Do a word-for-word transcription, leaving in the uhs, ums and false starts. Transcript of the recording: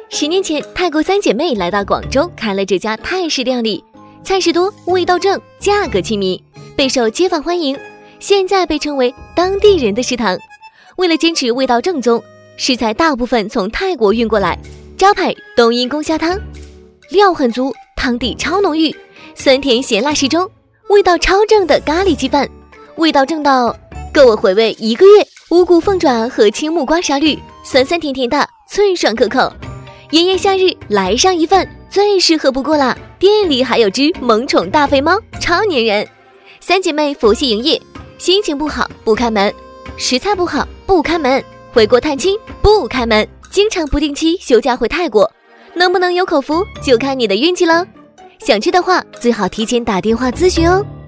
十年前，泰国三姐妹来到广州，开了这家泰式料理，菜式多，味道正，价格亲民，备受街坊欢迎。现在被称为当地人的食堂。为了坚持味道正宗，食材大部分从泰国运过来。招牌冬阴功虾汤，料很足，汤底超浓郁，酸甜咸辣适中，味道超正的咖喱鸡饭，味道正到够我回味一个月。五谷凤爪和青木瓜沙律，酸酸甜甜的，脆爽可口。炎炎夏日来上一份最适合不过啦！店里还有只萌宠大肥猫，超粘人。三姐妹佛系营业，心情不好不开门，食材不好不开门，回国探亲不开门，经常不定期休假回泰国，能不能有口福就看你的运气喽。想去的话，最好提前打电话咨询哦。